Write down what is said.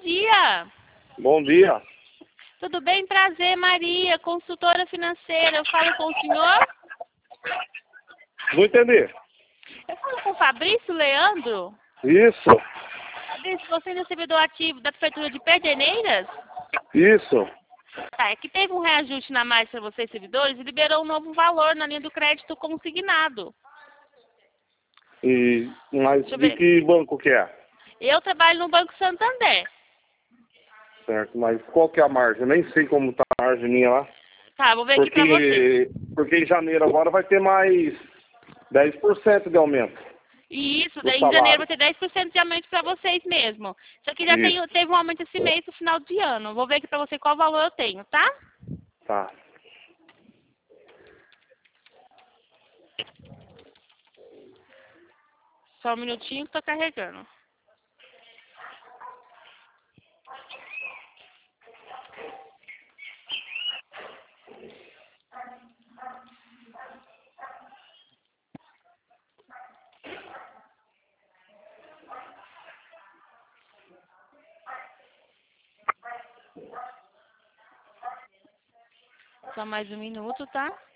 dia. Bom dia. Tudo bem? Prazer, Maria, consultora financeira. Eu falo com o senhor? Não entendi. Eu falo com o Fabrício Leandro. Isso. Fabrício, você é servidor ativo da Prefeitura de Pederneiras? Isso. Tá, é que teve um reajuste na mais para vocês, servidores, e liberou um novo valor na linha do crédito consignado. Mas Deixa eu de ver. que banco que é? Eu trabalho no Banco Santander. Certo, mas qual que é a margem? Eu nem sei como tá a margem minha lá. Tá, vou ver aqui pra você. Porque em janeiro agora vai ter mais 10% de aumento. Isso, do daí em janeiro salário. vai ter 10% de aumento para vocês mesmo. Isso aqui já Isso. teve um aumento esse mês no final de ano. Vou ver aqui para você qual valor eu tenho, tá? Tá. Só um minutinho que tô carregando. Só mais um minuto, tá?